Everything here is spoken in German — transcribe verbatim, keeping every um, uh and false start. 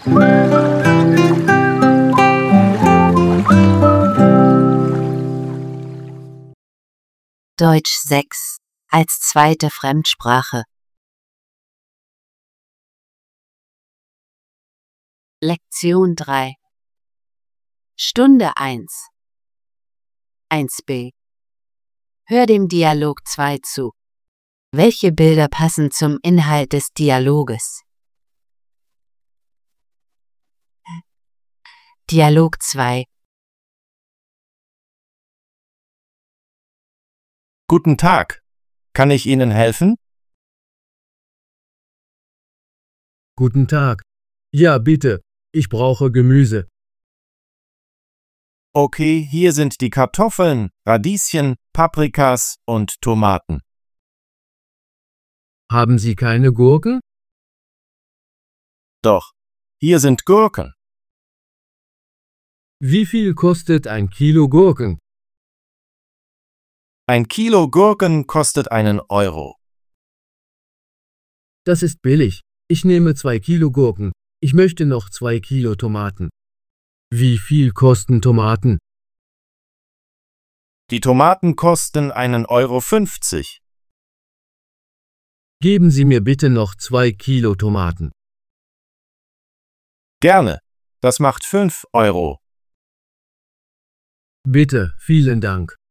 Deutsch sechs als zweite Fremdsprache. Lektion drei. Stunde eins. eins b. Hör dem Dialog zwei zu. Welche Bilder passen zum Inhalt des Dialoges? Dialog zwei. Guten Tag. Kann ich Ihnen helfen? Guten Tag. Ja, bitte. Ich brauche Gemüse. Okay, hier sind die Kartoffeln, Radieschen, Paprikas und Tomaten. Haben Sie keine Gurken? Doch, hier sind Gurken. Wie viel kostet ein Kilo Gurken? Ein Kilo Gurken kostet einen Euro. Das ist billig. Ich nehme zwei Kilo Gurken. Ich möchte noch zwei Kilo Tomaten. Wie viel kosten Tomaten? Die Tomaten kosten einen Euro fünfzig. Geben Sie mir bitte noch zwei Kilo Tomaten. Gerne. Das macht fünf Euro. Bitte, vielen Dank.